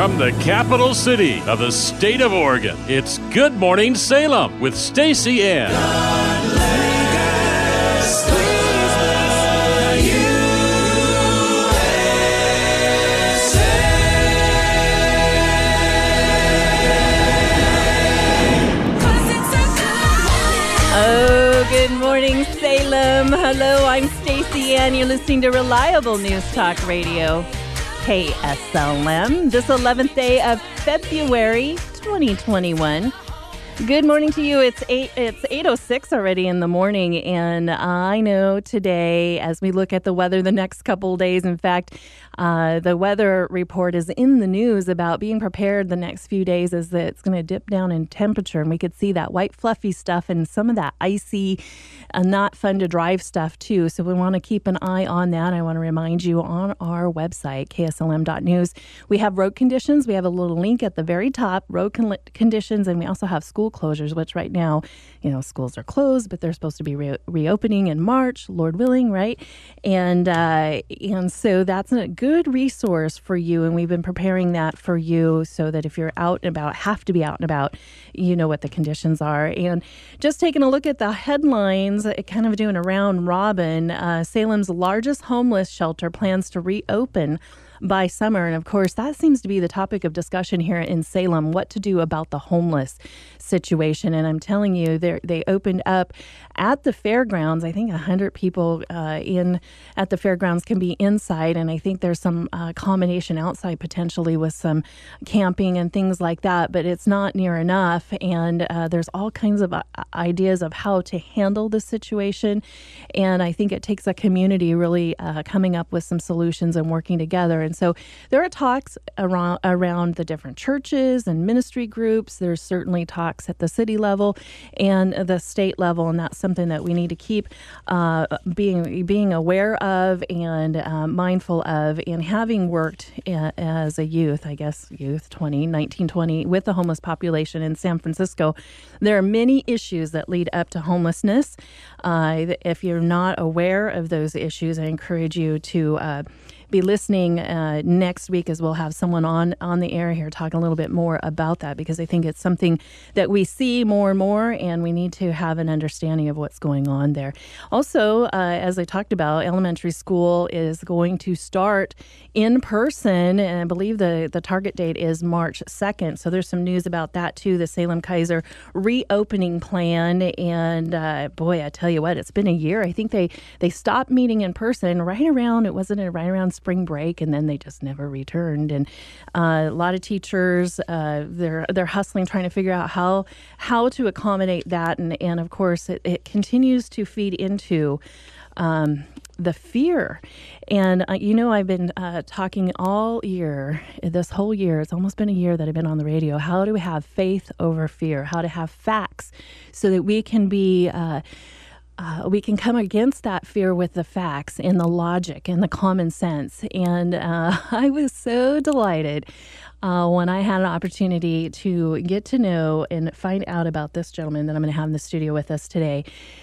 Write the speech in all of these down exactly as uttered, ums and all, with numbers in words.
From the capital city of the state of Oregon, it's Good Morning Salem with Stacy Ann. Oh, good morning, Salem. Hello, I'm Stacy Ann. You're listening to Reliable News Talk Radio, K S L M, this eleventh day of February twenty twenty-one. Good morning to you. It's eight. It's eight oh six already in the morning, and I know today, as we look at the weather the next couple of days, in fact, uh, the weather report is in the news about being prepared the next few days as that it's going to dip down in temperature, and we could see that white fluffy stuff and some of that icy, uh, not fun to drive stuff too. So we want to keep an eye on that. I want to remind you on our website, K S L M dot news, we have road conditions. We have a little link at the very top, road con- conditions, and we also have school closures, which right now, you know, schools are closed, but they're supposed to be re- reopening in March, Lord willing, right? And uh, and so that's a good resource for you, and we've been preparing that for you so that if you're out and about, have to be out and about, you know what the conditions are. And just taking a look at the headlines, kind of doing a round robin, uh, Salem's largest homeless shelter plans to reopen by summer. And of course, that seems to be the topic of discussion here in Salem, what to do about the homeless situation. And I'm telling you, they opened up at the fairgrounds. I think one hundred people uh, in at the fairgrounds can be inside. And I think there's some uh, combination outside potentially with some camping and things like that. But it's not near enough. And uh, there's all kinds of uh, ideas of how to handle the situation. And I think it takes a community really uh, coming up with some solutions and working together. And so there are talks around, around the different churches and ministry groups. There's certainly talks at the city level and the state level, and that's something that we need to keep uh, being being aware of and uh, mindful of. And having worked a, as a youth, I guess youth, twenty, nineteen, twenty, with the homeless population in San Francisco, there are many issues that lead up to homelessness. Uh, if you're not aware of those issues, I encourage you to uh, be listening uh, next week, as we'll have someone on on the air here talking a little bit more about that, because I think it's something that we see more and more, and we need to have an understanding of what's going on there. Also, uh, as I talked about, elementary school is going to start in person, and I believe the, the target date is March second. So there's some news about that too, the Salem Keizer reopening plan. And uh, boy, I tell you what, it's been a year. I think they, they stopped meeting in person right around, it wasn't it right around spring break, and then they just never returned. And uh, a lot of teachers, uh, they're they're hustling, trying to figure out how how to accommodate that. And, and of course, it, it continues to feed into um, the fear. And, uh, you know, I've been uh, talking all year, this whole year, it's almost been a year that I've been on the radio, how to have faith over fear, how to have facts so that we can be uh, Uh, we can come against that fear with the facts and the logic and the common sense. And uh, I was so delighted uh, when I had an opportunity to get to know and find out about this gentleman that I'm going to have in the studio with us today.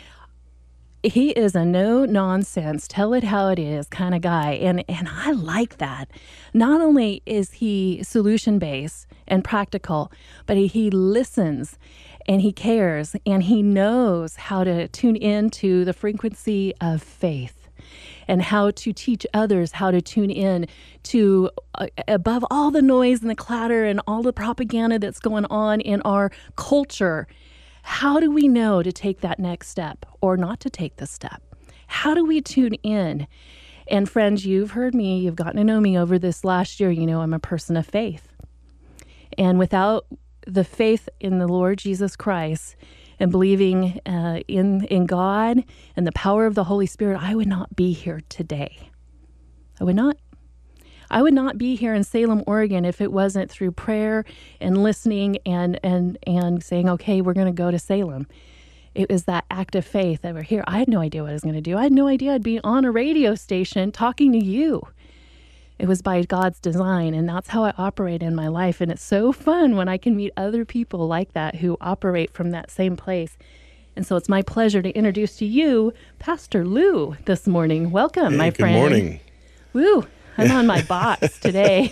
He is a no-nonsense, tell it how it is kind of guy, and, and I like that. Not only is he solution-based and practical, but he, he listens and he cares, and he knows how to tune into the frequency of faith and how to teach others how to tune in to, uh, above all the noise and the clatter and all the propaganda that's going on in our culture, how do we know to take that next step or not to take the step? How do we tune in? And friends, you've heard me, you've gotten to know me over this last year. You know, I'm a person of faith. And without the faith in the Lord Jesus Christ and believing uh, in, in God and the power of the Holy Spirit, I would not be here today. I would not. I would not be here in Salem, Oregon, if it wasn't through prayer and listening and and and saying, okay, we're going to go to Salem. It was that act of faith that we're here. I had no idea what I was going to do. I had no idea I'd be on a radio station talking to you. It was by God's design, and that's how I operate in my life. And it's so fun when I can meet other people like that who operate from that same place. And so it's my pleasure to introduce to you Pastor Lou this morning. Welcome, hey, my good friend. Good morning. Woo. I'm on my box today.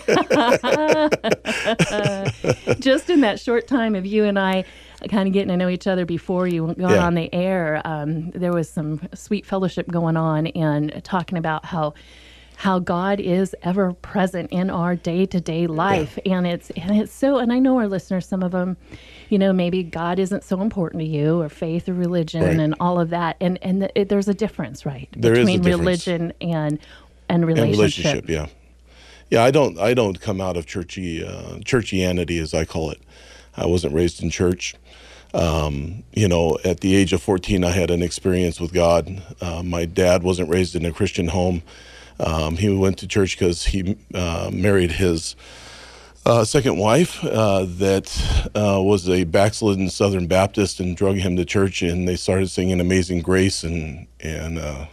Just in that short time of you and I kind of getting to know each other before you went Yeah. on the air, um, there was some sweet fellowship going on and talking about how how God is ever present in our day-to-day life. Yeah. And it's and it's so, and I know our listeners, some of them, you know, maybe God isn't so important to you, or faith or religion, right, and all of that. And and the, it, there's a difference, right? There between is a difference. religion and and relationship. And relationship, yeah. Yeah, I don't I don't come out of churchy uh, churchianity, as I call it. I wasn't raised in church. Um, you know, at the age of fourteen, I had an experience with God. Uh, my dad wasn't raised in a Christian home. Um, he went to church because he uh, married his uh, second wife uh, that uh, was a backslidden Southern Baptist, and drug him to church, and they started singing Amazing Grace, and and uh,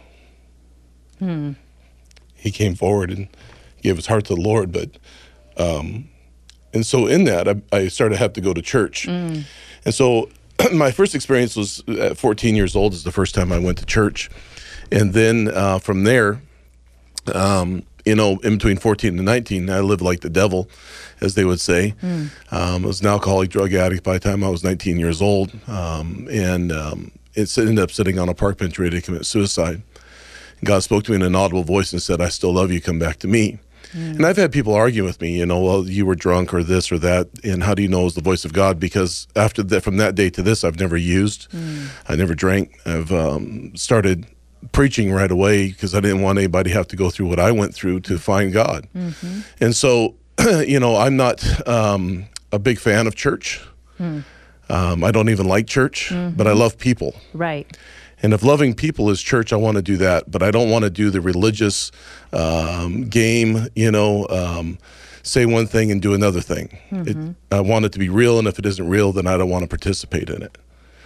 hmm. he came forward and gave his heart to the Lord. But um, and so in that, I, I started to have to go to church. Mm. And so my first experience was at fourteen years old is the first time I went to church. And then uh, from there, um, you know, in between fourteen and nineteen, I lived like the devil, as they would say. Mm. Um, I was an alcoholic, drug addict by the time I was nineteen years old. Um, and um, it ended up sitting on a park bench ready to commit suicide. And God spoke to me in an audible voice and said, "I still love you, come back to me." Mm. And I've had people argue with me, you know, well, you were drunk or this or that, and how do you know it was the voice of God? Because after that, from that day to this, I've never used, mm. I never drank. I've um, started preaching right away because I didn't want anybody to have to go through what I went through to find God. Mm-hmm. And so, you know, I'm not um, a big fan of church. Mm. Um, I don't even like church, mm-hmm. but I love people. Right. And if loving people is church, I want to do that. But I don't want to do the religious um, game, you know, um, say one thing and do another thing. Mm-hmm. It, I want it to be real, and if it isn't real, then I don't want to participate in it.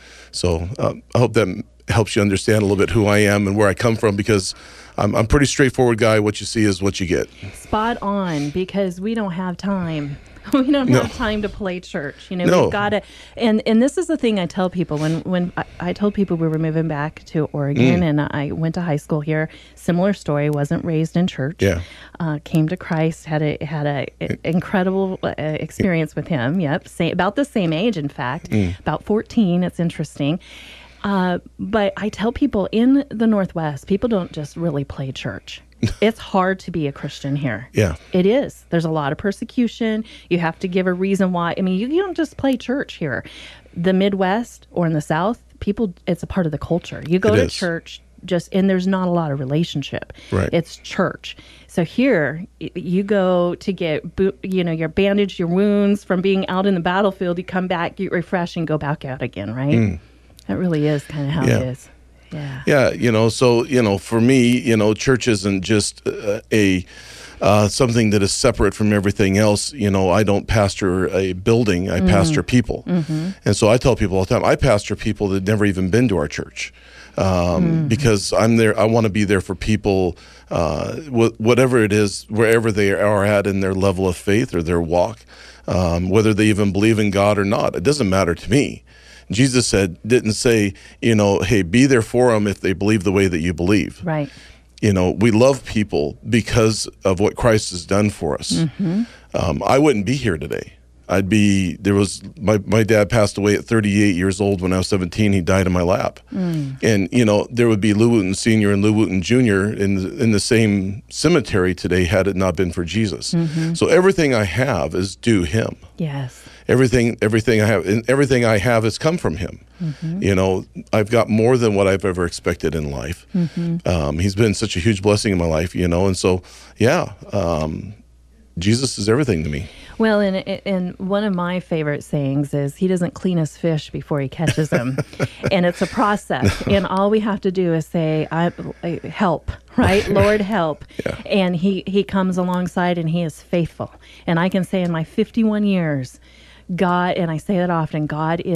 So um, I hope that helps you understand a little bit who I am and where I come from, because I'm, I'm a pretty straightforward guy. What you see is what you get. Spot on, because we don't have time. We don't No. have time to play church. You know, No. we've got to, and, and this is the thing I tell people when, when I, I told people we were moving back to Oregon, mm. and I went to high school here. Similar story, wasn't raised in church. Yeah. Uh, came to Christ, had a had a, a incredible uh, experience with him. Yep. Same, about the same age, in fact, mm. about fourteen. It's interesting. Uh, but I tell people in the Northwest, people don't just really play church. It's hard to be a Christian here. Yeah. It is. There's a lot of persecution. You have to give a reason why. I mean, you, you don't just play church here. The Midwest or in the South, people, it's a part of the culture. You go It to is. church just, and there's not a lot of relationship. Right. It's church. So here, y- you go to get, bo- you know, your bandage, your wounds from being out in the battlefield. You come back, you refresh, and go back out again, right? Mm. That really is kind of how Yeah. it is. Yeah. Yeah, you know, so, you know, for me, you know, church isn't just uh, a uh, something that is separate from everything else. You know, I don't pastor a building, I mm. pastor people. Mm-hmm. And so I tell people all the time, I pastor people that never even been to our church. Um, mm. Because I'm there, I want to be there for people, uh, wh- whatever it is, wherever they are at in their level of faith or their walk, um, whether they even believe in God or not. It doesn't matter to me. Jesus said, didn't say, you know, hey, be there for them if they believe the way that you believe. Right. You know, we love people because of what Christ has done for us. Mm-hmm. Um, I wouldn't be here today. I'd be, there was, my, my dad passed away at thirty-eight years old when I was seventeen. He died in my lap. Mm. And, you know, there would be Lou Wooten Senior and Lou Wooten Junior in the, in the same cemetery today had it not been for Jesus. Mm-hmm. So everything I have is due him. Yes. Everything, everything I have, and everything I have has come from him. Mm-hmm. You know, I've got more than what I've ever expected in life. Mm-hmm. Um, he's been such a huge blessing in my life, you know, and so, yeah, um, Jesus is everything to me. Well, and and one of my favorite sayings is he doesn't clean his fish before he catches them. And it's a process. And all we have to do is say, I, I help, right? Lord, help. Yeah. And he, he comes alongside and he is faithful. And I can say in my fifty-one years, God, and I say that often, God is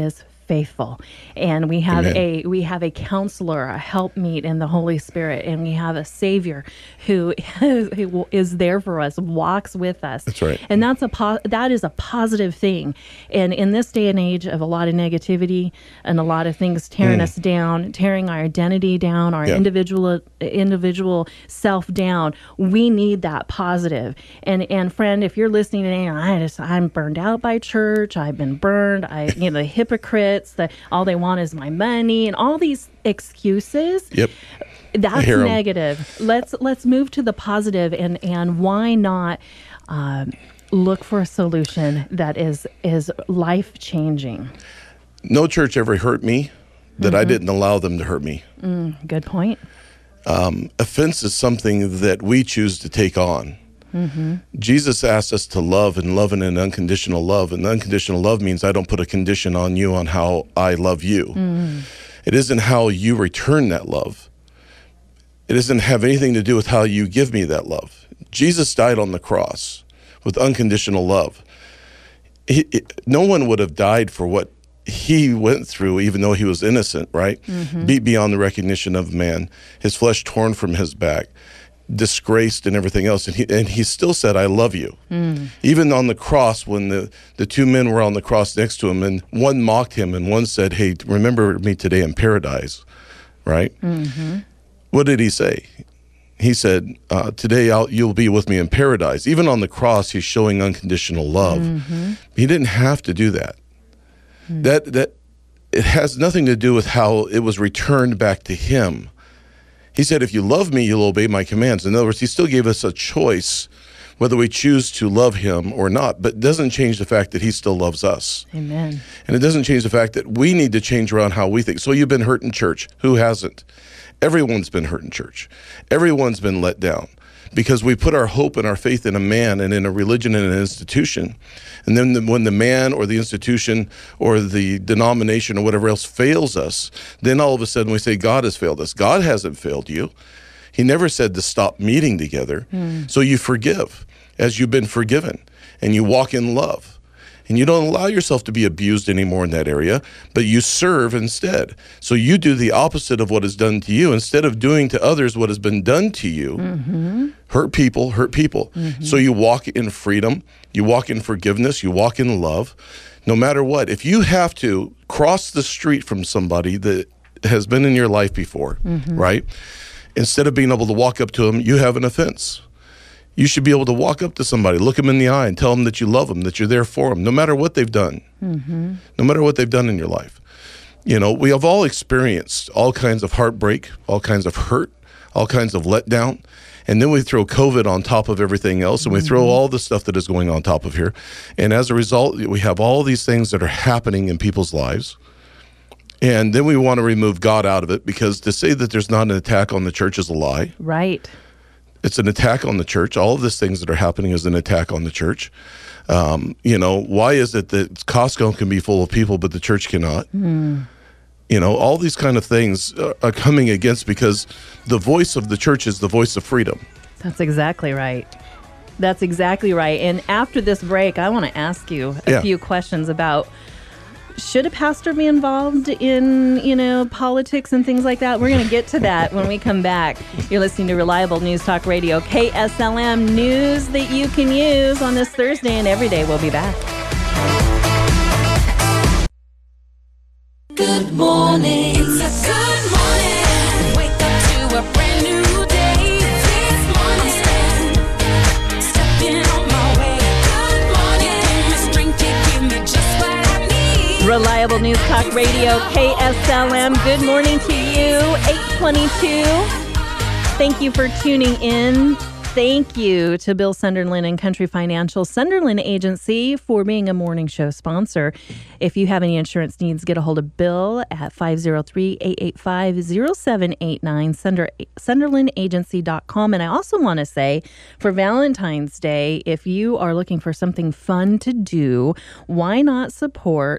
faithful. And we have Amen. a we have a counselor, a helpmeet in the Holy Spirit, and we have a Savior who is, who is there for us, walks with us. That's right. And that's a po- that is a positive thing. And in this day and age of a lot of negativity and a lot of things tearing mm. us down, tearing our identity down, our yeah. individual individual self down, we need that positive. And and friend, if you're listening today, I just I'm burned out by church. I've been burned. I you know the hypocrites that all they want is my money and all these excuses. Yep. That's negative. Let's let's move to the positive, and and why not um, look for a solution that is is life changing. No church ever hurt me that mm-hmm. I didn't allow them to hurt me. Mm, good point. Um, offense is something that we choose to take on. Mm-hmm. Jesus asked us to love and love in an unconditional love. And unconditional love means I don't put a condition on you on how I love you. Mm. It isn't how you return that love. It doesn't have anything to do with how you give me that love. Jesus died on the cross with unconditional love. He, it, no one would have died for what he went through, even though he was innocent, right? Mm-hmm. Beat beyond the recognition of man, his flesh torn from his back, disgraced and everything else. And he, and he still said, I love you. Mm. Even on the cross, when the, the two men were on the cross next to him, and one mocked him and one said, hey, remember me today in paradise, right? Mm-hmm. What did he say? He said, uh, today I'll, you'll be with me in paradise. Even on the cross, he's showing unconditional love. Mm-hmm. He didn't have to do that. Mm. That that it has nothing to do with how it was returned back to him. He said, if you love me, you'll obey my commands. In other words, he still gave us a choice whether we choose to love him or not, but it doesn't change the fact that he still loves us. Amen. And it doesn't change the fact that we need to change around how we think. So you've been hurt in church. Who hasn't? Everyone's been hurt in church. Everyone's been let down because we put our hope and our faith in a man and in a religion and an institution. And then the, when the man or the institution or the denomination or whatever else fails us, then all of a sudden we say, God has failed us. God hasn't failed you. He never said to stop meeting together. Mm. So you forgive as you've been forgiven, and you walk in love. And you don't allow yourself to be abused anymore in that area, but you serve instead. So you do the opposite of what is done to you. Instead of doing to others what has been done to you, mm-hmm. hurt people, hurt people. Mm-hmm. So you walk in freedom, you walk in forgiveness, you walk in love, no matter what. If you have to cross the street from somebody that has been in your life before, mm-hmm. right? Instead of being able to walk up to them, you have an offense. You should be able to walk up to somebody, look them in the eye, and tell them that you love them, that you're there for them, no matter what they've done, mm-hmm. no matter what they've done in your life. You know, we have all experienced all kinds of heartbreak, all kinds of hurt, all kinds of letdown, and then we throw COVID on top of everything else, and we mm-hmm. throw all the stuff that is going on top of here. And as a result, we have all these things that are happening in people's lives. And then we want to remove God out of it, because to say that there's not an attack on the church is a lie. Right. It's an attack on the church. All of these things that are happening is an attack on the church. Um, you know, why is it that Costco can be full of people, but the church cannot? Mm. You know, all these kind of things are coming against, because the voice of the church is the voice of freedom. That's exactly right. That's exactly right. And after this break, I want to ask you a yeah. few questions about, should a pastor be involved in, you know, politics and things like that? We're going to get to that when we come back. You're listening to Reliable News Talk Radio, K S L M, news that you can use on this Thursday and every day. We'll be back. Good morning. It's a good morning. Wake up to a brand new day. This morning, stepping on my way. Good morning. My strength to give me just what I need. Reliable News Talk Radio, K S L M. Good morning to you, eight twenty-two. Thank you for tuning in. Thank you to Bill Sunderland and Country Financial Sunderland Agency for being a morning show sponsor. If you have any insurance needs, get a hold of Bill at five oh three, eight eight five, oh seven eight nine, sunderland agency dot com. And I also want to say, for Valentine's Day, if you are looking for something fun to do, why not support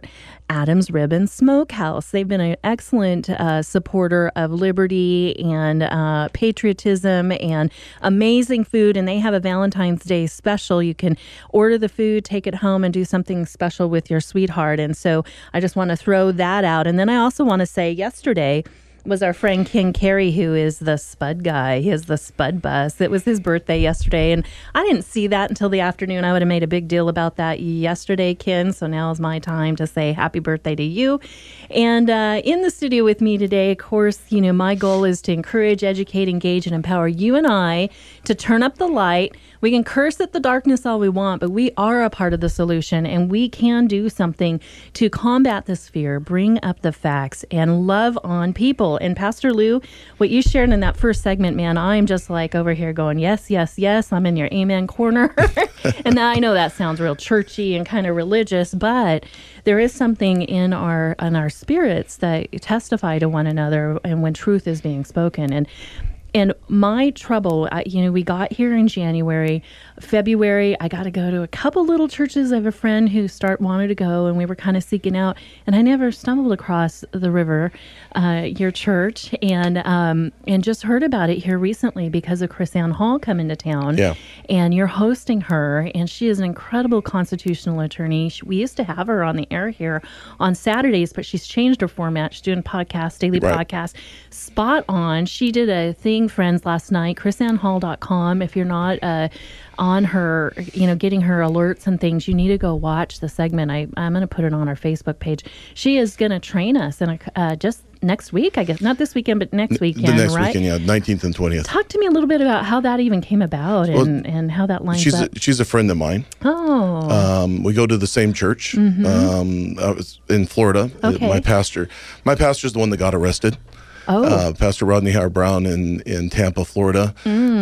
Adams Ribbon Smokehouse. They've been an excellent uh, supporter of liberty and uh, patriotism and amazing food. And they have a Valentine's Day special. You can order the food, take it home, and do something special with your sweetheart. And so I just want to throw that out. And then I also want to say yesterday was our friend Ken Carey, who is the Spud guy. He is the Spud bus. It was his birthday yesterday, and I didn't see that until the afternoon. I would have made a big deal about that yesterday, Ken, so now is my time to say happy birthday to you. And uh, in the studio with me today, of course, you know, my goal is to encourage, educate, engage, and empower you and I to turn up the light. We can curse at the darkness all we want, but we are a part of the solution, and we can do something to combat this fear, bring up the facts, and love on people. And Pastor Lou, what you shared in that first segment, man, I'm just like over here going, yes, yes, yes, I'm in your amen corner. And now I know that sounds real churchy and kind of religious, but there is something in our in our spirits that testify to one another and when truth is being spoken. And And my trouble, I, you know, we got here in January, February, I got to go to a couple little churches. I have a friend who start wanted to go, and we were kind of seeking out, and I never stumbled across the river, uh, your church, and um, and just heard about it here recently because of Chris Ann Hall coming to town. Yeah. And you're hosting her, and she is an incredible constitutional attorney. She, we used to have her on the air here on Saturdays, but she's changed her format. She's doing podcasts, daily Right. podcasts. Spot on. She did a thing, friends, last night, chris ann hall dot com. If you're not uh, on her, you know, getting her alerts and things, you need to go watch the segment. I, I'm going to put it on our Facebook page. She is going to train us in a, uh, just next week, I guess. Not this weekend, but next weekend, the next right? weekend, yeah, nineteenth and twentieth. Talk to me a little bit about how that even came about and, Well, and how that lines She's up. a, she's a friend of mine. oh, Um, we go to the same church. Um, I was in Florida. Uh, Okay. My pastor, my pastor's the one that got arrested. oh, Uh, Pastor Rodney Howard Brown in, in Tampa, Florida.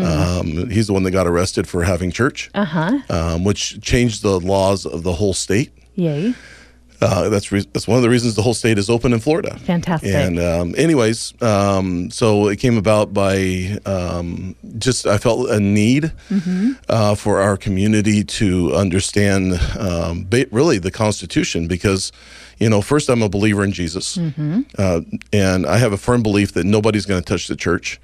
Um, he's the one that got arrested for having church, uh-huh. um, which changed the laws of the whole state. Yay. Uh, that's re- that's one of the reasons the whole state is open in Florida. Fantastic. And um, anyways, um, so it came about by um, just I felt a need uh, for our community to understand um, ba- really the Constitution because, you know, first I'm a believer in Jesus, uh, and I have a firm belief that nobody's going to touch the church.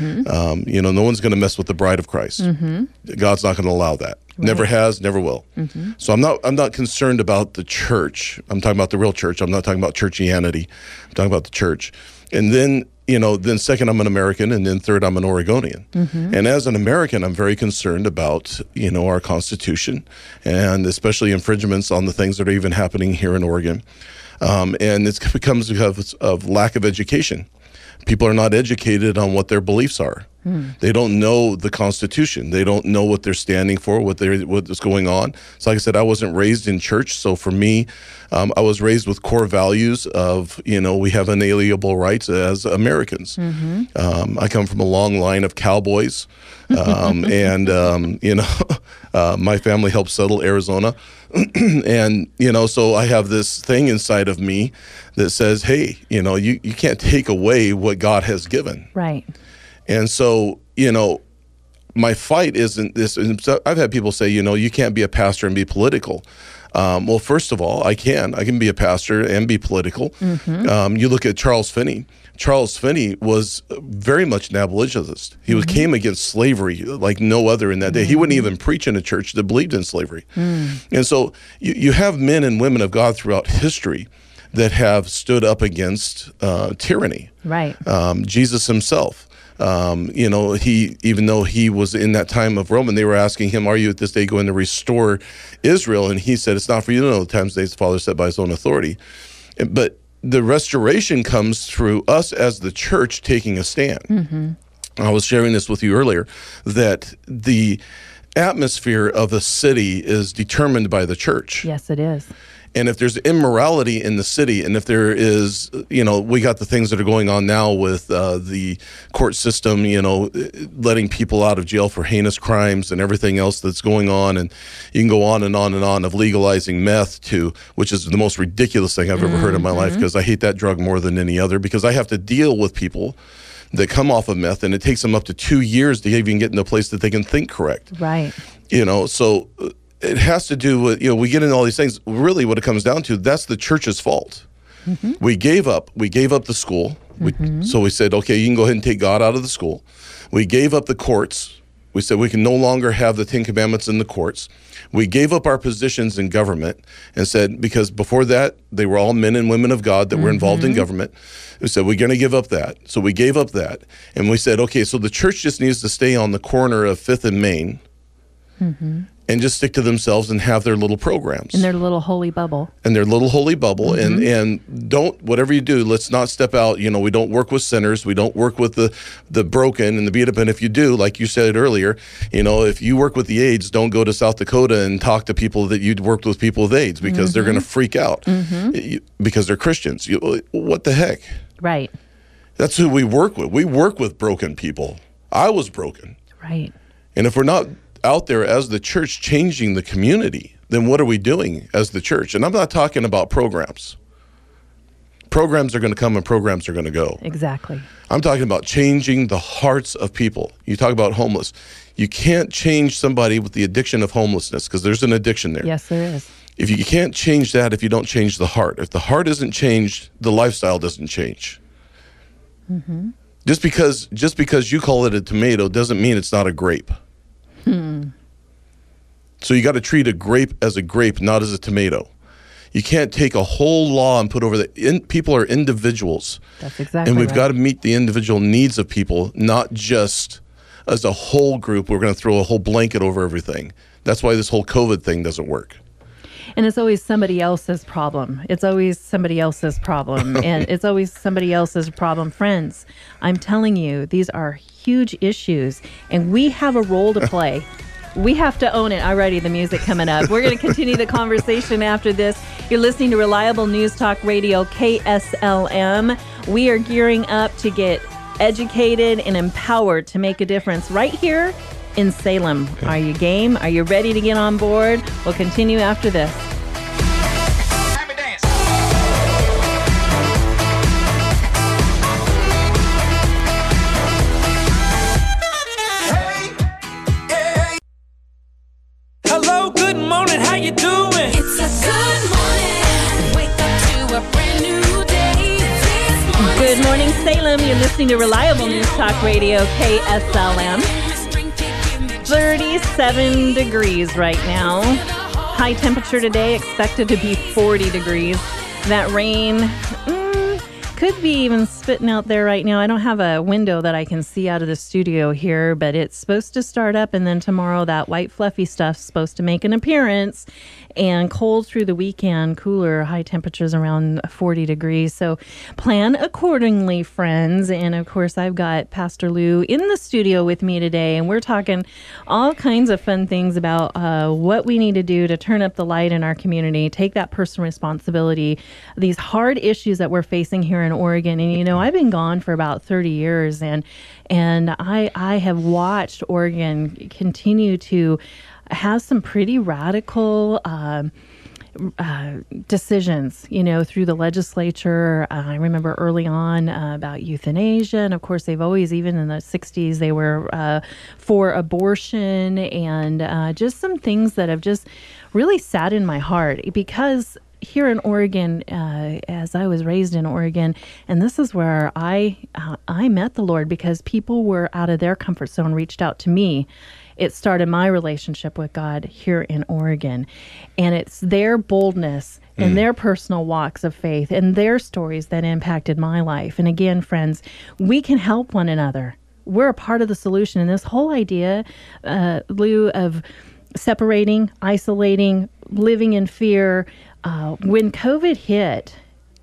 Um, you know, no one's going to mess with the bride of Christ. God's not going to allow that. Never has, never will. So I'm not I'm not concerned about the church. I'm talking about the real church. I'm not talking about churchianity. I'm talking about the church. And then, you know, then second, I'm an American, and then third, I'm an Oregonian. And as an American, I'm very concerned about, you know, our Constitution, and especially infringements on the things that are even happening here in Oregon. Um, and it becomes because of lack of education. People are not educated on what their beliefs are. They don't know the Constitution. They don't know what they're standing for, what they what is going on. So like I said, I wasn't raised in church. So for me, um, I was raised with core values of, you know, we have inalienable rights as Americans. Um, I come from a long line of cowboys. Um, and, um, you know, uh, my family helped settle Arizona. And, you know, so I have this thing inside of me that says, hey, you know, you, you can't take away what God has given. Right. And so, you know, my fight isn't this. I've had people say, you know, you can't be a pastor and be political. Um, well, first of all, I can. I can be a pastor and be political. Um, you look at Charles Finney. Charles Finney was very much an abolitionist. He was, came against slavery like no other in that day. He wouldn't even preach in a church that believed in slavery. And so you, you have men and women of God throughout history that have stood up against uh, tyranny. Right. Um, Jesus himself. Um, you know, he, even though he was in that time of Rome, and they were asking him, are you at this day going to restore Israel? And he said, it's not for you to know the times days the Father set by his own authority. But the restoration comes through us as the church taking a stand. I was sharing this with you earlier, that the atmosphere of a city is determined by the church. Yes, it is. And if there's immorality in the city, and if there is, you know, we got the things that are going on now with uh, the court system, you know, letting people out of jail for heinous crimes and everything else that's going on. And you can go on and on and on of legalizing meth too, which is the most ridiculous thing I've ever heard in my life, because I hate that drug more than any other, because I have to deal with people that come off of meth, and it takes them up to two years to even get in a place that they can think correct. Right. You know, so it has to do with, you know, we get into all these things. Really what it comes down to, that's the church's fault. Mm-hmm. We gave up. We gave up the school. We, mm-hmm. So we said, okay, you can go ahead and take God out of the school. We gave up the courts. We said we can no longer have the Ten Commandments in the courts. We gave up our positions in government and said, because before that, they were all men and women of God that mm-hmm. were involved in government. We said, we're going to give up that. So we gave up that. And we said, okay, so the church just needs to stay on the corner of Fifth and Main mm-hmm. and just stick to themselves and have their little programs. In their little holy bubble. In their little holy bubble. Mm-hmm. And, and don't, whatever you do, let's not step out. You know, we don't work with sinners. We don't work with the, the broken and the beat up. And if you do, like you said earlier, you know, if you work with the AIDS, don't go to South Dakota and talk to people that you'd worked with people with AIDS, because mm-hmm. they're going to freak out mm-hmm. you, because they're Christians. You, what the heck? Right. That's who we work with. We work with broken people. I was broken. Right. And if we're not out there as the church changing the community, then what are we doing as the church? And I'm not talking about programs. Programs are going to come and programs are going to go. Exactly. I'm talking about changing the hearts of people. You talk about homeless. You can't change somebody with the addiction of homelessness, because there's an addiction there. Yes, there is. If you, you can't change that if you don't change the heart. If the heart isn't changed, the lifestyle doesn't change. Mm-hmm. Just because just because you call it a tomato doesn't mean it's not a grape. Hmm. So you got to treat a grape as a grape, not as a tomato. You can't take a whole law and put over the in, people are individuals. That's exactly And we've right. got to meet the individual needs of people, not just as a whole group. We're going to throw a whole blanket over everything. That's why this whole COVID thing doesn't work. And it's always somebody else's problem. It's always somebody else's problem. And it's always somebody else's problem. Friends, I'm telling you, these are huge issues, and we have a role to play. We have to own it. Alrighty, the music coming up. We're going to continue the conversation after this. You're listening to Reliable News Talk Radio, K S L M. We are gearing up to get educated and empowered to make a difference right here in Salem. Are you game? Are you ready to get on board? We'll continue after this. Hello, good morning, how you doing? It's a good morning. Wake up to a brand new day. This morning. Good morning, Salem. You're listening to Reliable News Talk Radio, K S L M. thirty-seven degrees right now. High temperature today expected to be forty degrees. That rain mm, could be even spitting out there right now. I don't have a window that I can see out of the studio here, but it's supposed to start up, and then tomorrow that white fluffy stuff's supposed to make an appearance. And cold through the weekend, cooler, high temperatures around forty degrees. So plan accordingly, friends. And of course, I've got Pastor Lou in the studio with me today, and we're talking all kinds of fun things about uh, what we need to do to turn up the light in our community, take that personal responsibility, these hard issues that we're facing here in Oregon. And, you know, I've been gone for about thirty years, and and I I have watched Oregon continue to have some pretty radical um, uh, decisions, you know, through the legislature. Uh, I remember early on uh, about euthanasia. And of course, they've always, even in the sixties, they were uh, for abortion, and uh, just some things that have just really sat in my heart, because here in Oregon, uh, as I was raised in Oregon, and this is where I uh, I met the Lord, because people were out of their comfort zone, reached out to me. It started my relationship with God here in Oregon. And it's their boldness and mm. their personal walks of faith and their stories that impacted my life. And again, friends, we can help one another. We're a part of the solution. And this whole idea, uh, Lou, of separating, isolating, living in fear, uh, when COVID hit,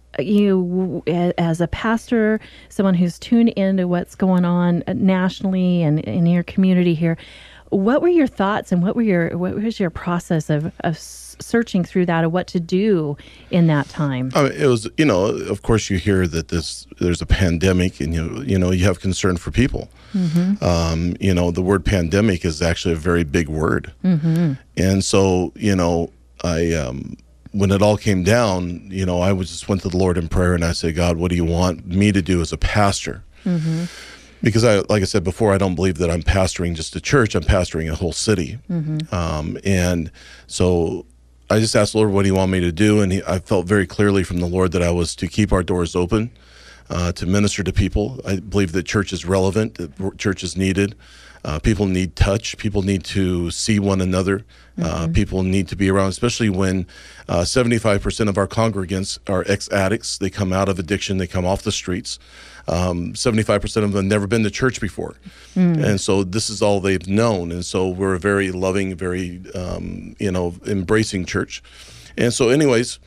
you, as a pastor, someone who's tuned into what's going on nationally and in your community here, what were your thoughts, and what were your what was your process of, of searching through that, of what to do in that time? I mean, it was, you know, of course you hear that this there's a pandemic, and you you know you have concern for people. Mm-hmm. Um, you know, the word pandemic is actually a very big word, mm-hmm. and so you know I. Um, When it all came down, you know, I was just went to the Lord in prayer, and I said, God, what do you want me to do as a pastor? Mm-hmm. Because I, like I said before, I don't believe that I'm pastoring just a church. I'm pastoring a whole city. Mm-hmm. Um, and so I just asked the Lord, what do you want me to do? And he, I felt very clearly from the Lord that I was to keep our doors open, uh, to minister to people. I believe that church is relevant, that church is needed. Uh, people need touch. People need to see one another. Uh, mm-hmm. People need to be around, especially when uh, seventy-five percent of our congregants are ex-addicts. They come out of addiction. They come off the streets. Um, seventy-five percent of them have never been to church before. Mm. And so this is all they've known. And so we're a very loving, very, um, you know, embracing church. And so anyways,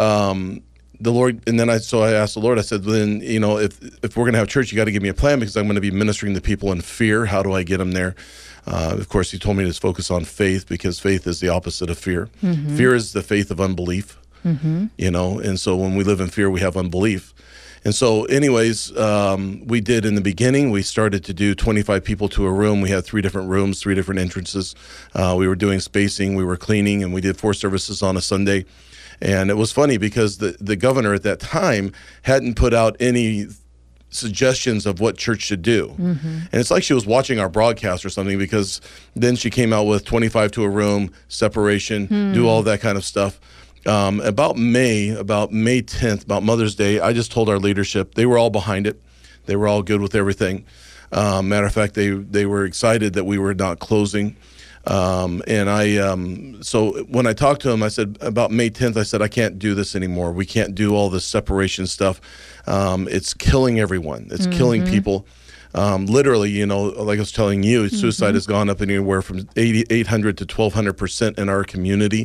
um, the Lord, and then I, so I asked the Lord, I said, then, you know, if, if we're going to have church, you got to give me a plan because I'm going to be ministering to people in fear. How do I get them there? Uh, of course, he told me to focus on faith because faith is the opposite of fear. Mm-hmm. Fear is the faith of unbelief, mm-hmm. you know, and so when we live in fear, we have unbelief. And so anyways, um, we did in the beginning, we started to do twenty-five people to a room. We had three different rooms, three different entrances. Uh, we were doing spacing, we were cleaning, and we did four services on a Sunday. And it was funny because the, the governor at that time hadn't put out any suggestions of what church should do. Mm-hmm. And it's like she was watching our broadcast or something because then she came out with twenty-five to a room, separation, mm. do all that kind of stuff. Um, about May, about May tenth, about Mother's Day, I just told our leadership, they were all behind it. They were all good with everything. Um, matter of fact, they, they were excited that we were not closing. Um, and I, um, so when I talked to them, I said about May tenth, I said, I can't do this anymore. We can't do all this separation stuff. Um, it's killing everyone. It's mm-hmm. killing people. Um, literally, you know, like I was telling you, suicide mm-hmm. has gone up anywhere from eight hundred to twelve hundred percent in our community.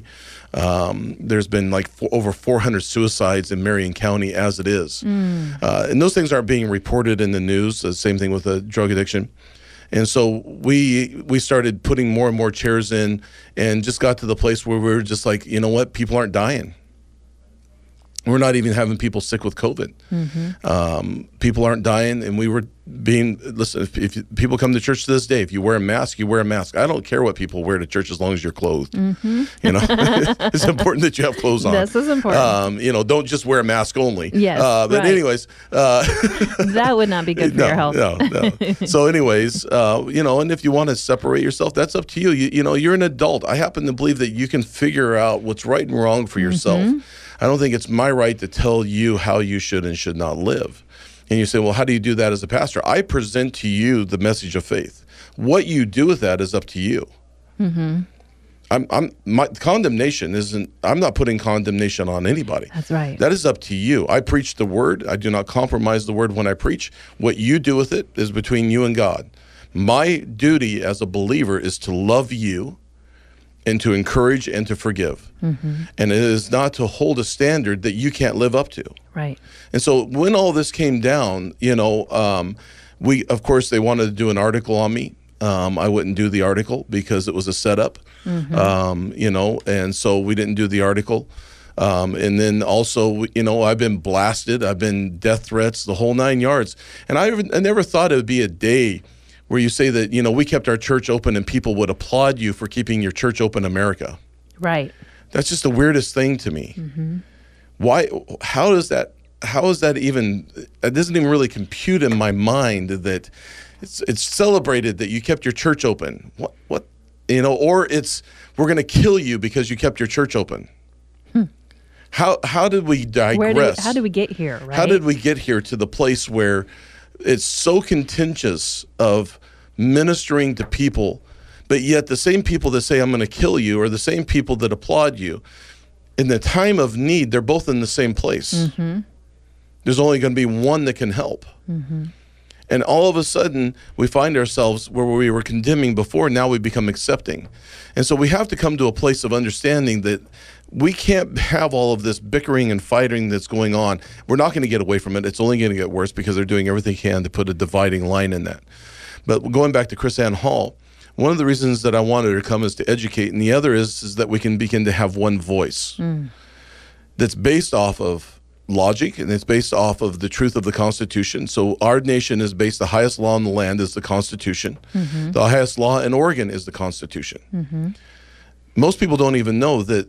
Um, there's been like four, over four hundred suicides in Marion County as it is. Mm. Uh, and those things aren't being reported in the news. The same thing with the drug addiction. And so we we started putting more and more chairs in and just got to the place where we were just like, you know what, people aren't dying. We're not even having people sick with COVID. Mm-hmm. Um, people aren't dying, and we were being, listen, if, if you, people come to church to this day, if you wear a mask, you wear a mask. I don't care what people wear to church as long as you're clothed. Mm-hmm. You know, it's important that you have clothes on. This is important. Um, you know, don't just wear a mask only. Yes, uh, But right. anyways. Uh, that would not be good for no, your health. No, no. So anyways, uh, you know, and if you want to separate yourself, that's up to you. you. You know, you're an adult. I happen to believe that you can figure out what's right and wrong for yourself. Mm-hmm. I don't think it's my right to tell you how you should and should not live. And you say, well, how do you do that as a pastor? I present to you the message of faith. What you do with that is up to you. Mm-hmm. I'm, I'm, my condemnation isn't, I'm not putting condemnation on anybody. That's right. That is up to you. I preach the word. I do not compromise the word when I preach. What you do with it is between you and God. My duty as a believer is to love you and to encourage and to forgive. Mm-hmm. And it is not to hold a standard that you can't live up to. Right. And so when all this came down, you know, um, we, of course, they wanted to do an article on me. Um, I wouldn't do the article because it was a setup, mm-hmm. um, you know, and so we didn't do the article. Um, and then also, you know, I've been blasted. I've been death threats, the whole nine yards. And I, I never thought it would be a day where you say that, you know, we kept our church open and people would applaud you for keeping your church open in America. Right. That's just the weirdest thing to me. Mm-hmm. Why, how does that, how is that even, that doesn't even really compute in my mind that it's it's celebrated that you kept your church open. What, what, you know, or it's, we're going to kill you because you kept your church open. Hmm. How, how did we digress? Where did, how did we get here, right? How did we get here to the place where it's so contentious of ministering to people, but yet the same people that say, I'm going to kill you, are the same people that applaud you. In the time of need, they're both in the same place. Mm-hmm. There's only going to be one that can help. Mm-hmm. And all of a sudden, we find ourselves where we were condemning before, now we become accepting. And so we have to come to a place of understanding that we can't have all of this bickering and fighting that's going on. We're not going to get away from it. It's only going to get worse because they're doing everything they can to put a dividing line in that. But going back to Chris Ann Hall, one of the reasons that I wanted her to come is to educate, and the other is, is that we can begin to have one voice mm. that's based off of logic, and it's based off of the truth of the Constitution. So our nation is based, the highest law in the land is the Constitution. Mm-hmm. The highest law in Oregon is the Constitution. Mm-hmm. Most people don't even know that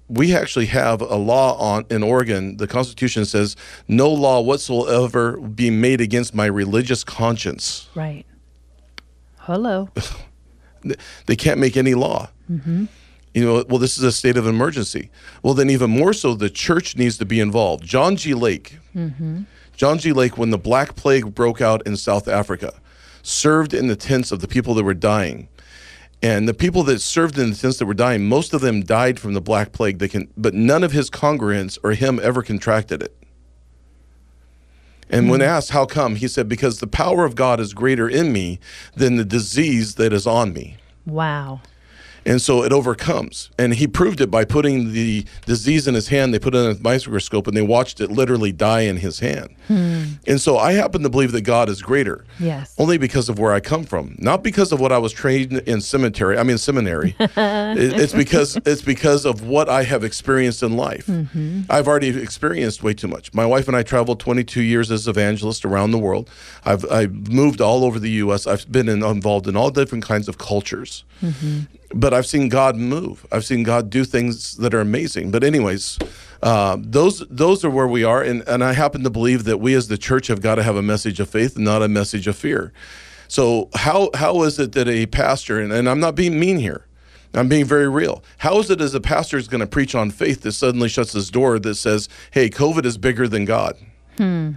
we actually have a law on in Oregon. The Constitution says no law whatsoever be made against my religious conscience. Right. Hello. They can't make any law. Mm-hmm. You know, well, this is a state of emergency. Well, then even more so, the church needs to be involved. John G. Lake, mm-hmm. John G. Lake, when the Black Plague broke out in South Africa, served in the tents of the people that were dying. And the people that served in the tents that were dying, most of them died from the Black Plague. They can, but none of his congregants or him ever contracted it. And mm-hmm. when asked how come, he said, because the power of God is greater in me than the disease that is on me. Wow. And so it overcomes. And he proved it by putting the disease in his hand. They put it in a microscope and they watched it literally die in his hand. Hmm. And so I happen to believe that God is greater. Yes. Only because of where I come from. Not because of what I was trained in cemetery. I mean seminary. it, it's because it's because of what I have experienced in life. Mm-hmm. I've already experienced way too much. My wife and I traveled twenty-two years as evangelists around the world. I've I've moved all over the U S. I've been in, involved in all different kinds of cultures. Mm-hmm. But I've seen God move. I've seen God do things that are amazing. But anyways, uh, those those are where we are. And, and I happen to believe that we as the church have got to have a message of faith and not a message of fear. So how how is it that a pastor, and, and I'm not being mean here, I'm being very real. How is it as a pastor is going to preach on faith that suddenly shuts his door that says, hey, COVID is bigger than God? Hmm.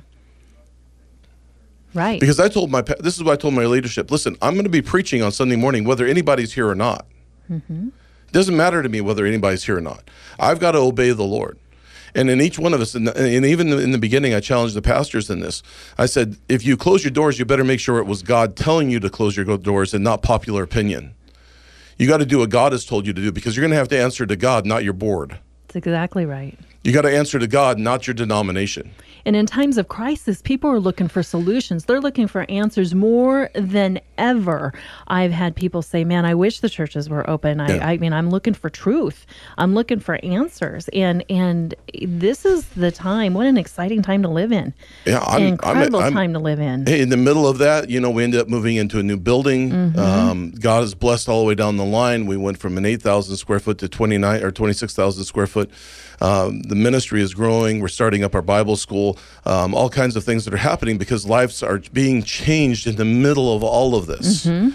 Right. Because I told my, this is what I told my leadership, listen, I'm going to be preaching on Sunday morning whether anybody's here or not. Mm-hmm. It doesn't matter to me whether anybody's here or not. I've got to obey the Lord. And in each one of us, and, and even in the beginning, I challenged the pastors in this. I said, if you close your doors, you better make sure it was God telling you to close your doors and not popular opinion. You got to do what God has told you to do because you're going to have to answer to God, not your board. That's exactly right. You got to answer to God, not your denomination. And in times of crisis, people are looking for solutions. They're looking for answers more than ever. I've had people say, man, I wish the churches were open. I, Yeah. I mean, I'm looking for truth. I'm looking for answers. And and this is the time. What an exciting time to live in. Yeah, I'm- An incredible I'm- I'm- time to live in. Hey, in the middle of that, you know, we ended up moving into a new building. Mm-hmm. Um, God has blessed all the way down the line. We went from an eight thousand square foot to twenty-nine or twenty-six thousand square foot. Um, the ministry is growing. We're starting up our Bible school. Um, all kinds of things that are happening because lives are being changed in the middle of all of this. Mm-hmm.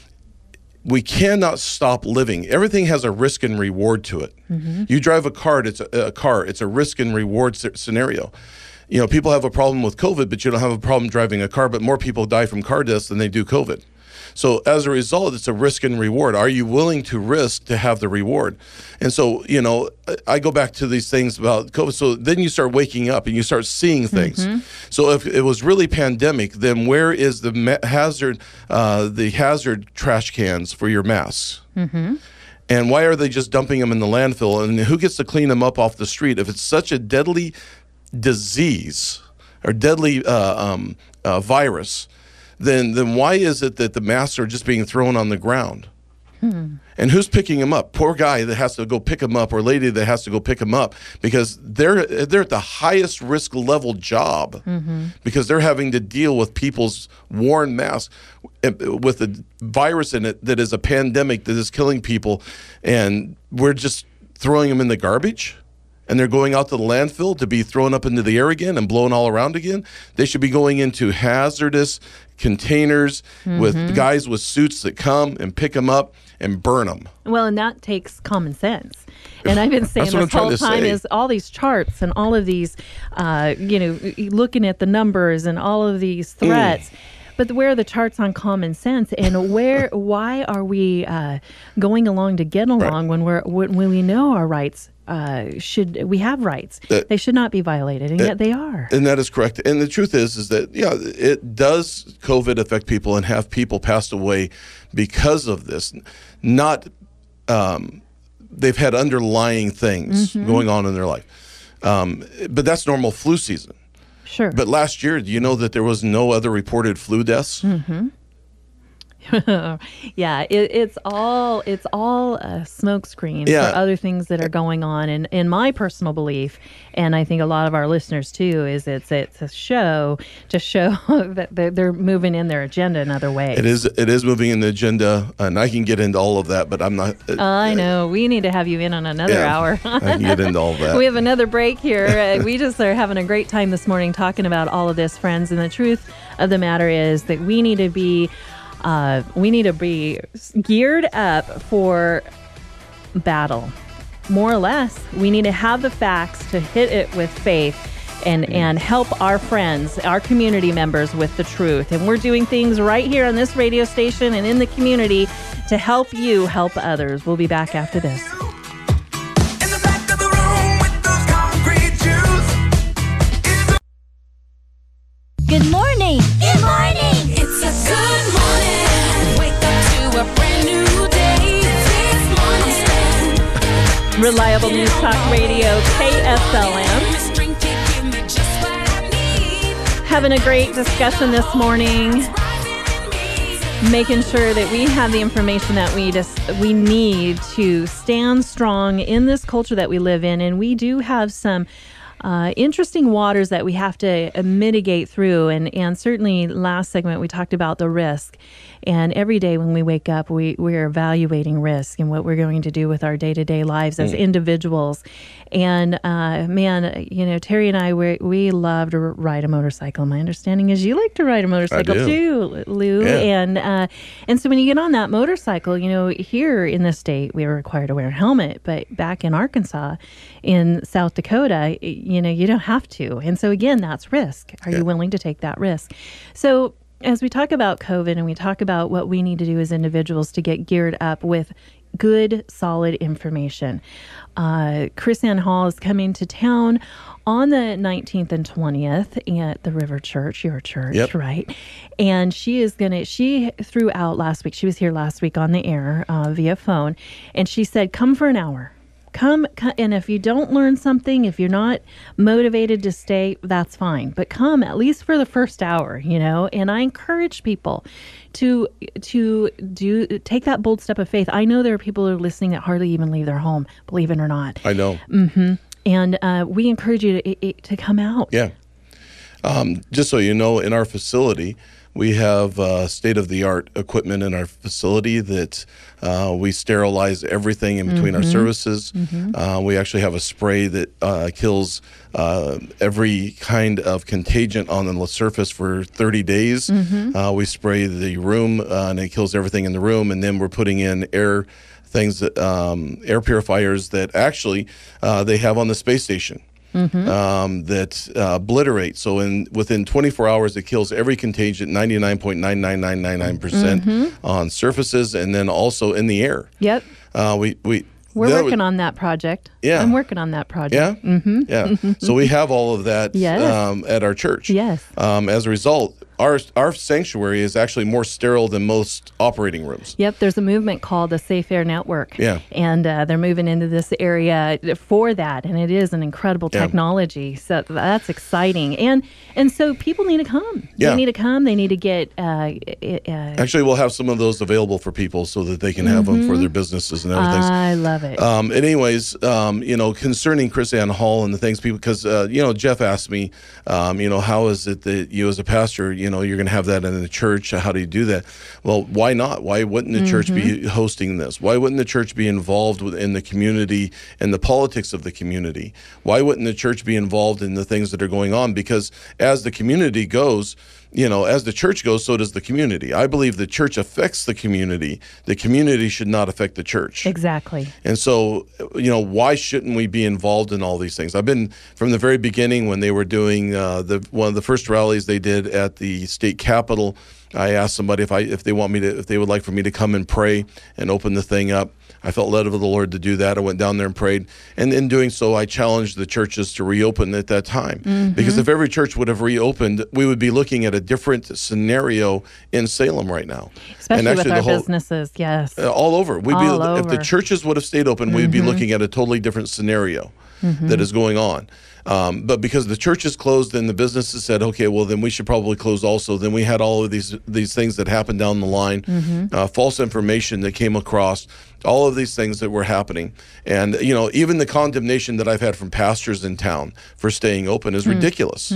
We cannot stop living. Everything has a risk and reward to it. Mm-hmm. You drive a car, it's a, a car. It's a risk and reward c- scenario. You know, people have a problem with COVID, but you don't have a problem driving a car. But more people die from car deaths than they do COVID. So as a result, it's a risk and reward. Are you willing to risk to have the reward? And so, you know, I go back to these things about COVID. So then you start waking up and you start seeing things. Mm-hmm. So if it was really pandemic, then where is the ma- hazard, uh, the hazard trash cans for your masks? Mm-hmm. And why are they just dumping them in the landfill? And who gets to clean them up off the street? If it's such a deadly disease or deadly uh, um, uh, virus, then then why is it that the masks are just being thrown on the ground? Hmm. And who's picking them up? Poor guy that has to go pick them up, or lady that has to go pick them up, because they're they're at the highest risk level job, mm-hmm. because they're having to deal with people's worn masks with a virus in it that is a pandemic that is killing people, and we're just throwing them in the garbage. And they're going out to the landfill to be thrown up into the air again and blown all around again. They should be going into hazardous containers mm-hmm. with guys with suits that come and pick them up and burn them. Well, and that takes common sense. And I've been saying this whole time say. is all these charts and all of these, uh, you know, looking at the numbers and all of these threats. Mm. But where are the charts on common sense, and where? Why are we uh, going along to get along right. when we're when, when we know our rights? Uh, should we have rights? That, they should not be violated, and that, yet they are. And that is correct. And the truth is, is that yeah, it does COVID affect people and have people passed away because of this. Not um, they've had underlying things mm-hmm. going on in their life, um, but that's normal flu season. Sure. But last year, do you know that there was no other reported flu deaths? Mm-hmm. yeah, it, it's all it's all a smokescreen Yeah. for other things that are going on. And in my personal belief, and I think a lot of our listeners too, is it's it's a show to show that they're, they're moving in their agenda in other ways. It is it is moving in the agenda, and I can get into all of that, but I'm not. Uh, I know. We need to have you in on another yeah, hour. I can get into all that. We have another break here. Uh, we just are having a great time this morning talking about all of this, friends. And the truth of the matter is that we need to be, uh, we need to be geared up for battle. More or less, we need to have the facts to hit it with faith and and help our friends, our community members with the truth. And we're doing things right here on this radio station and in the community to help you help others. We'll be back after this. In the back of the room with those concrete shoes. Good morning. Good morning. It's a good morning. Wake up to a brand new day. This morning. Reliable News Talk Radio, K S L M. This drink to give me just what I need. Having a great discussion this morning, Rising in me. making sure that we have the information that we just we need to stand strong in this culture that we live in. And we do have some uh, interesting waters that we have to uh, mitigate through. And, and certainly last segment, we talked about the risk. And every day when we wake up, we, we're evaluating risk and what we're going to do with our day-to-day lives as individuals. And uh, man, you know, Terry and I, we we love to ride a motorcycle. My understanding is you like to ride a motorcycle do. too, Lou. Yeah. And uh, and so when you get on that motorcycle, you know, here in the state, we are required to wear a helmet. But back in Arkansas, in South Dakota, you know, you don't have to. And so again, that's risk. Are Yeah. you willing to take that risk? So as we talk about COVID and we talk about what we need to do as individuals to get geared up with good, solid information, uh, Chris Ann Hall is coming to town on the nineteenth and twentieth at the River Church, your church, Yep. right? And she is going to, she threw out last week, she was here last week on the air uh, via phone, and she said, come for an hour. Come, co- and if you don't learn something, if you're not motivated to stay, that's fine. But come at least for the first hour, you know. And I encourage people to to do take that bold step of faith. I know there are people who are listening that hardly even leave their home, believe it or not. I know. And uh, we encourage you to to come out. Yeah. Um, just so you know, in our facility, we have uh, state-of-the-art equipment in our facility that uh, we sterilize everything in between our services. Uh, we actually have a spray that uh, kills uh, every kind of contagion on the surface for thirty days. Uh, we spray the room uh, and it kills everything in the room, and then we're putting in air things that um, air purifiers that actually uh, they have on the space station. Um, that uh, obliterate. So in within twenty-four hours, it kills every contagion, ninety-nine point nine nine nine nine nine percent on surfaces, and then also in the air. Yep. Uh, we we We're that working would- on that project. Yeah. I'm working on that project. Yeah, mm-hmm. yeah. So we have all of that Yes. um, at our church. Yes. Um, as a result, our our sanctuary is actually more sterile than most operating rooms. Yep, there's a movement called the Safe Air Network. Yeah. And uh, they're moving into this area for that, and it is an incredible Yeah. technology. So that's exciting. And and so people need to come. Yeah. They need to come. They need to get. Uh, uh, Actually, we'll have some of those available for people so that they can have them for their businesses and everything. I love it. Um, and anyways, um, you know, concerning Chris Ann Hall and the things people, because, uh, you know, Jeff asked me, um, you know, how is it that you as a pastor, you know, you're going to have that in the church? How do you do that? Well, why not? Why wouldn't the church be hosting this? Why wouldn't the church be involved with, in the community and the politics of the community? Why wouldn't the church be involved in the things that are going on? Because as the community goes, you know, as the church goes, so does the community. I believe the church affects the community. The community should not affect the church. Exactly. And so, you know, why shouldn't we be involved in all these things? I've been from the very beginning when they were doing uh, the one of the first rallies they did at the state capitol. I asked somebody if I if they want me to if they would like for me to come and pray and open the thing up. I felt led of the Lord to do that. I went down there and prayed. And in doing so, I challenged the churches to reopen at that time. Mm-hmm. Because if every church would have reopened, we would be looking at a different scenario in Salem right now. Especially and with actually our the whole, businesses. Yes. uh, all over. We'd All be if the over. churches would have stayed open, we'd be looking at a totally different scenario. that is going on. Um, but because the church is closed and the businesses said, okay, well, then we should probably close also. Then we had all of these these things that happened down the line, uh, false information that came across, all of these things that were happening. And, you know, even the condemnation that I've had from pastors in town for staying open is ridiculous.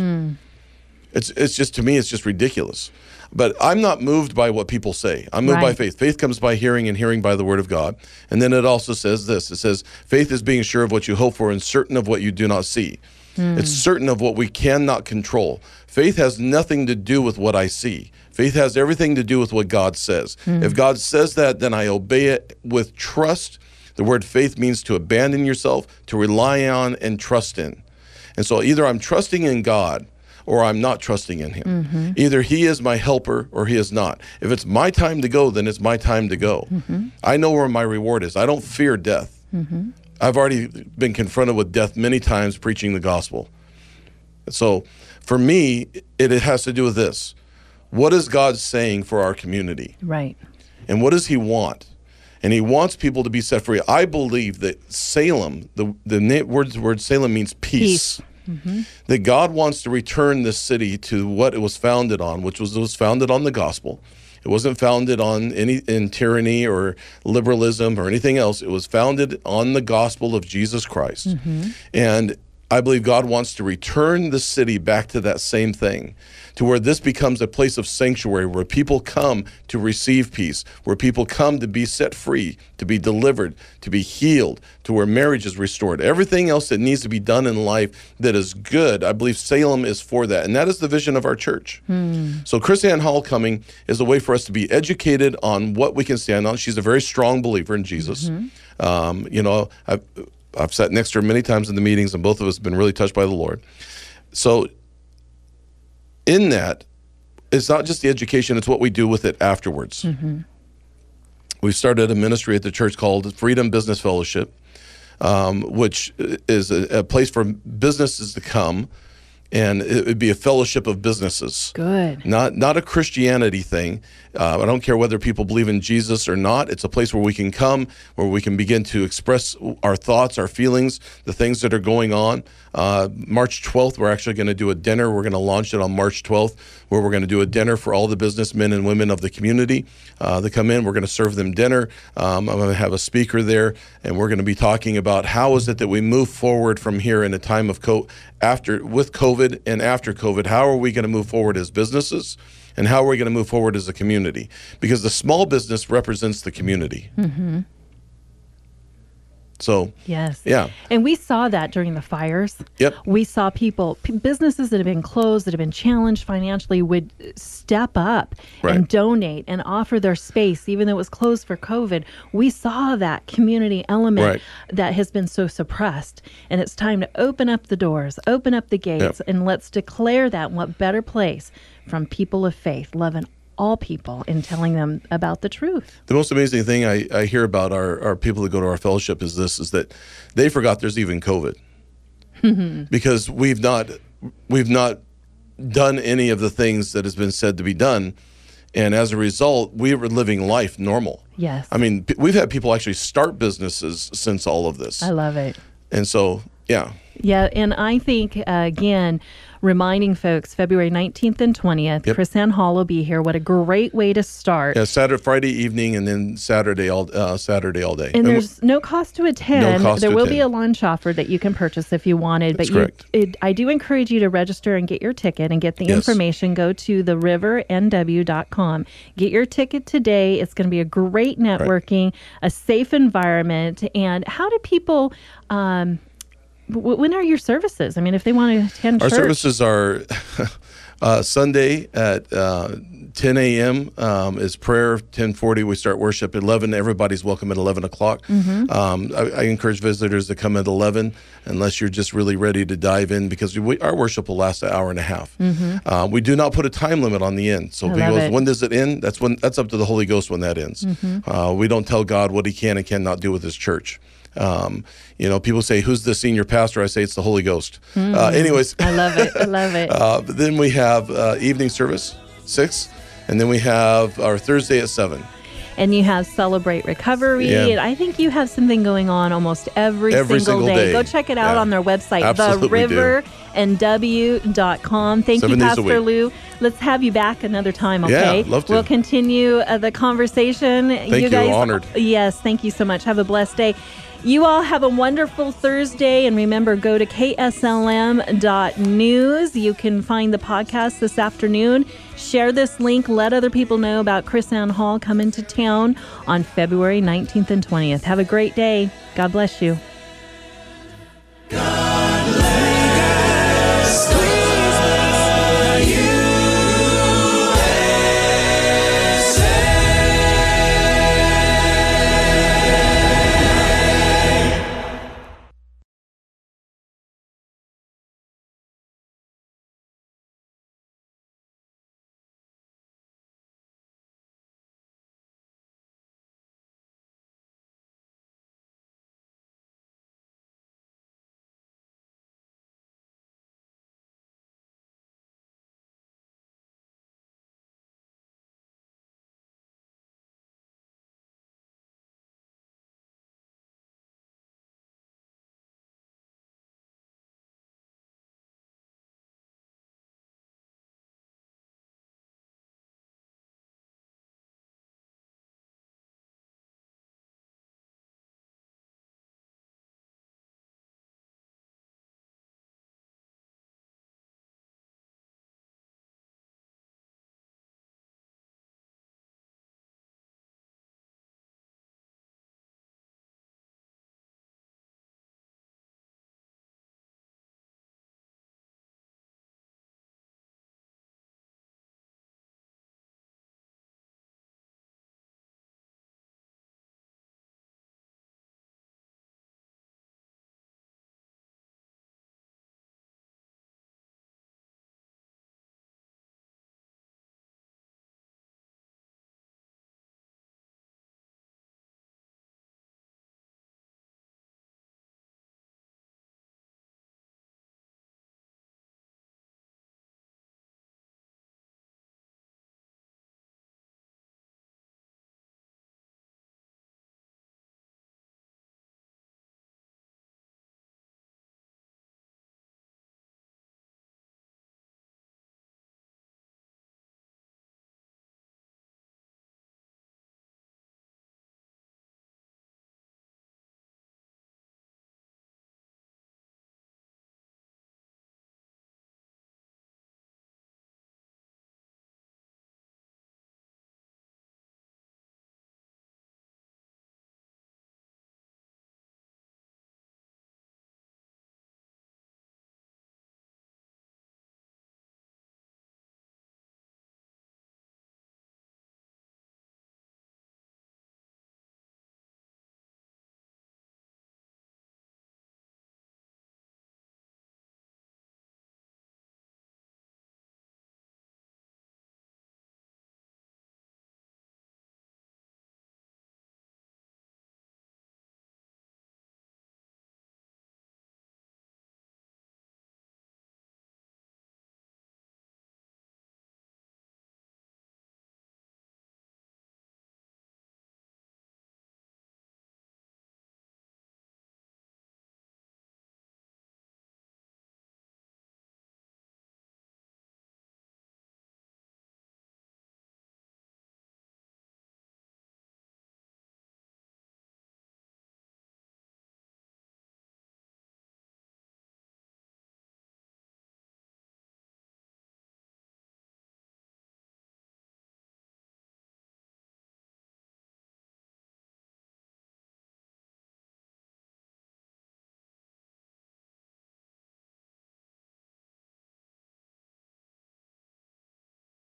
It's it's just, to me, it's just ridiculous. But I'm not moved by what people say. I'm moved by Right. faith. Faith comes by hearing, and hearing by the word of God. And then it also says this. It says, faith is being sure of what you hope for and certain of what you do not see. It's certain of what we cannot control. Faith has nothing to do with what I see. Faith has everything to do with what God says. If God says that, then I obey it with trust. The word faith means to abandon yourself, to rely on and trust in. And so either I'm trusting in God or I'm not trusting in him. Either he is my helper or he is not. If it's my time to go, then it's my time to go. I know where my reward is. I don't fear death. I've already been confronted with death many times preaching the gospel. So for me, it, it has to do with this. What is God saying for our community? Right. And what does he want? And he wants people to be set free. I believe that Salem, the, the na- word, word Salem means peace. That God wants to return this city to what it was founded on, which was, it was founded on the gospel. It wasn't founded on any in tyranny or liberalism or anything else. It was founded on the gospel of Jesus Christ. And I believe God wants to return the city back to that same thing, to where this becomes a place of sanctuary, where people come to receive peace, where people come to be set free, to be delivered, to be healed, to where marriage is restored. Everything else that needs to be done in life that is good, I believe Salem is for that. And that is the vision of our church. So Chris Ann Hall coming is a way for us to be educated on what we can stand on. She's a very strong believer in Jesus. Um, you know, I've, I've sat next to her many times in the meetings, and both of us have been really touched by the Lord. So in that, it's not just the education, it's what we do with it afterwards. We've started a ministry at the church called Freedom Business Fellowship, um, which is a, a place for businesses to come, and it would be a fellowship of businesses. Good. Not not a Christianity thing. Uh, I don't care whether people believe in Jesus or not. It's a place where we can come, where we can begin to express our thoughts, our feelings, the things that are going on. Uh, March twelfth, we're actually going to do a dinner. We're going to launch it on March twelfth, where we're going to do a dinner for all the businessmen and women of the community uh, that come in. We're going to serve them dinner. Um, I'm going to have a speaker there, and we're going to be talking about how is it that we move forward from here in a time of co- after with COVID and after COVID. How are we going to move forward as businesses? And how are we going to move forward as a community? Because the small business represents the community. So, Yes. yeah. And we saw that during the fires. Yep. We saw people, p- businesses that have been closed, that have been challenged financially, would step up Right. and donate and offer their space, even though it was closed for COVID. We saw that community element Right. that has been so suppressed. And it's time to open up the doors, open up the gates, Yep. and let's declare that. What better place from people of faith, loving all people and telling them about the truth. The most amazing thing I, I hear about our, our people that go to our fellowship is this, is that they forgot there's even COVID. Because we've not we've not done any of the things that has been said to be done. And as a result, we were living life normal. Yes. I mean, p- we've had people actually start businesses since all of this. I love it. And so, yeah. Yeah, and I think, uh, again, reminding folks, February nineteenth and twentieth, Yep. Chris Ann Hall will be here. What a great way to start. Yeah, Saturday, Friday evening, and then Saturday all uh, Saturday all day. And w- there's no cost to attend. cost there to will attend. be a lunch offer that you can purchase if you wanted. That's but you, correct. it, I do encourage you to register and get your ticket and get the Yes. information. Go to the river n w dot com. Get your ticket today. It's going to be a great networking, a safe environment. And how do people... Um, w- when are your services? I mean, if they want to attend Our church. services are uh, Sunday at uh, ten a.m. Um, is prayer. ten forty we start worship. eleven everybody's welcome at eleven o'clock. Mm-hmm. Um, I, I encourage visitors to come at eleven unless you're just really ready to dive in, because we, our worship will last an hour and a half. Uh, we do not put a time limit on the end. So Mm-hmm. I people love goes, it. when does it end? That's when that's up to the Holy Ghost when that ends. Mm-hmm. Uh, we don't tell God what he can and cannot do with his church. Um, you know, people say, who's the senior pastor? I say it's the Holy Ghost. Uh, anyways. I love it. I love it. Uh, but then we have uh, evening service, six, and then we have our Thursday at seven. and you have Celebrate Recovery. Yeah. And I think you have something going on almost every, Every single, single day. day. Go check it out Yeah. on their website, Absolutely the river and w dot com. Thank Seven you, days a Pastor week. Lou. Let's have you back another time, okay? Yeah, love to. We'll continue uh, the conversation. Thank you, guys, honored. Yes, thank you so much. Have a blessed day. You all have a wonderful Thursday, and remember, go to K S L M dot news. You can find the podcast this afternoon. Share this link. Let other people know about Chris Ann Hall coming to town on February nineteenth and twentieth. Have a great day. God bless you.